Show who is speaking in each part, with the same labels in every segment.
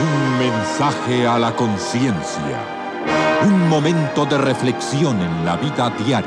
Speaker 1: Un mensaje a la conciencia. Un momento de reflexión en la vida diaria.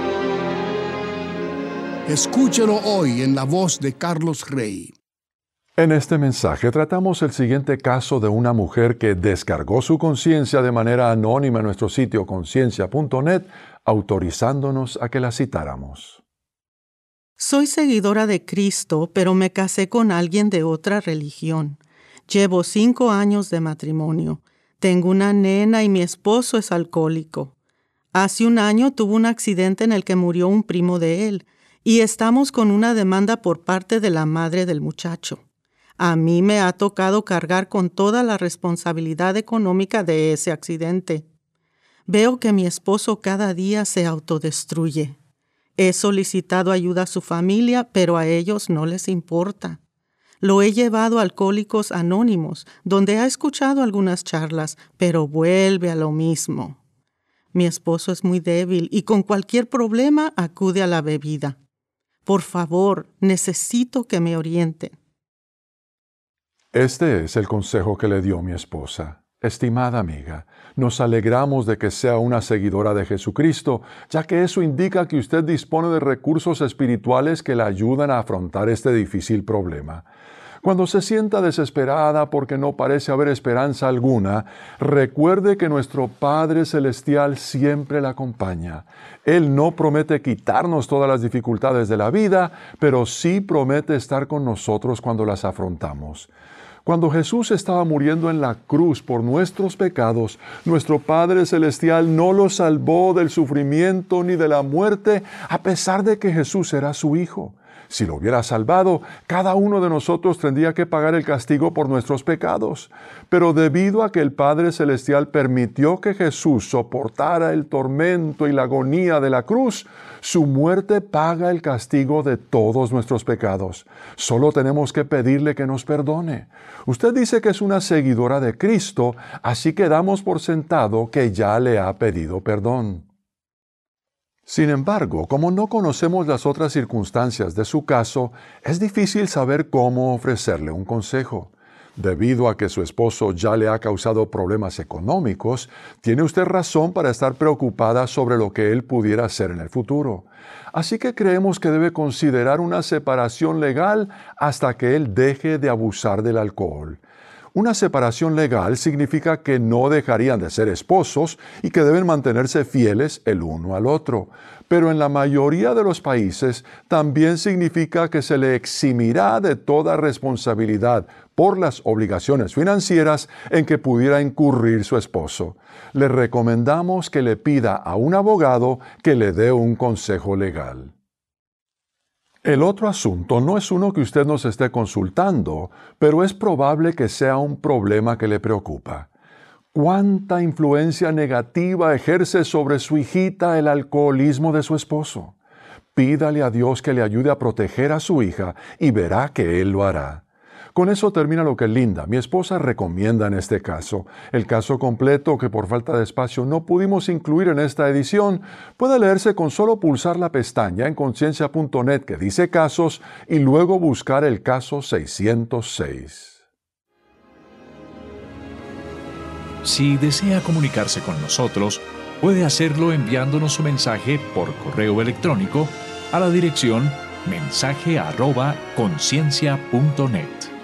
Speaker 2: Escúchelo hoy en la voz de Carlos Rey.
Speaker 3: En este mensaje tratamos el siguiente caso de una mujer que descargó su conciencia de manera anónima en nuestro sitio conciencia.net, autorizándonos a que la citáramos.
Speaker 4: Soy seguidora de Cristo, pero me casé con alguien de otra religión. Llevo 5 años de matrimonio. Tengo una nena y mi esposo es alcohólico. Hace 1 año tuvo un accidente en el que murió un primo de él y estamos con una demanda por parte de la madre del muchacho. A mí me ha tocado cargar con toda la responsabilidad económica de ese accidente. Veo que mi esposo cada día se autodestruye. He solicitado ayuda a su familia, pero a ellos no les importa. Lo he llevado a Alcohólicos Anónimos, donde ha escuchado algunas charlas, pero vuelve a lo mismo. Mi esposo es muy débil y con cualquier problema acude a la bebida. Por favor, necesito que me orienten.
Speaker 3: Este es el consejo que le dio mi esposa. Estimada amiga, nos alegramos de que sea una seguidora de Jesucristo, ya que eso indica que usted dispone de recursos espirituales que la ayudan a afrontar este difícil problema. Cuando se sienta desesperada porque no parece haber esperanza alguna, recuerde que nuestro Padre Celestial siempre la acompaña. Él no promete quitarnos todas las dificultades de la vida, pero sí promete estar con nosotros cuando las afrontamos. Cuando Jesús estaba muriendo en la cruz por nuestros pecados, nuestro Padre Celestial no lo salvó del sufrimiento ni de la muerte, a pesar de que Jesús era su Hijo. Si lo hubiera salvado, cada uno de nosotros tendría que pagar el castigo por nuestros pecados. Pero debido a que el Padre Celestial permitió que Jesús soportara el tormento y la agonía de la cruz, su muerte paga el castigo de todos nuestros pecados. Solo tenemos que pedirle que nos perdone. Usted dice que es una seguidora de Cristo, así que damos por sentado que ya le ha pedido perdón. Sin embargo, como no conocemos las otras circunstancias de su caso, es difícil saber cómo ofrecerle un consejo. Debido a que su esposo ya le ha causado problemas económicos, tiene usted razón para estar preocupada sobre lo que él pudiera hacer en el futuro. Así que creemos que debe considerar una separación legal hasta que él deje de abusar del alcohol. Una separación legal significa que no dejarían de ser esposos y que deben mantenerse fieles el uno al otro. Pero en la mayoría de los países también significa que se le eximirá de toda responsabilidad por las obligaciones financieras en que pudiera incurrir su esposo. Le recomendamos que le pida a un abogado que le dé un consejo legal. El otro asunto no es uno que usted nos esté consultando, pero es probable que sea un problema que le preocupa. ¿Cuánta influencia negativa ejerce sobre su hijita el alcoholismo de su esposo? Pídale a Dios que le ayude a proteger a su hija y verá que Él lo hará. Con eso termina lo que Linda, mi esposa, recomienda en este caso. El caso completo, que por falta de espacio no pudimos incluir en esta edición, puede leerse con solo pulsar la pestaña en conciencia.net que dice casos y luego buscar el caso 606.
Speaker 5: Si desea comunicarse con nosotros, puede hacerlo enviándonos su mensaje por correo electrónico a la dirección mensaje@conciencia.net.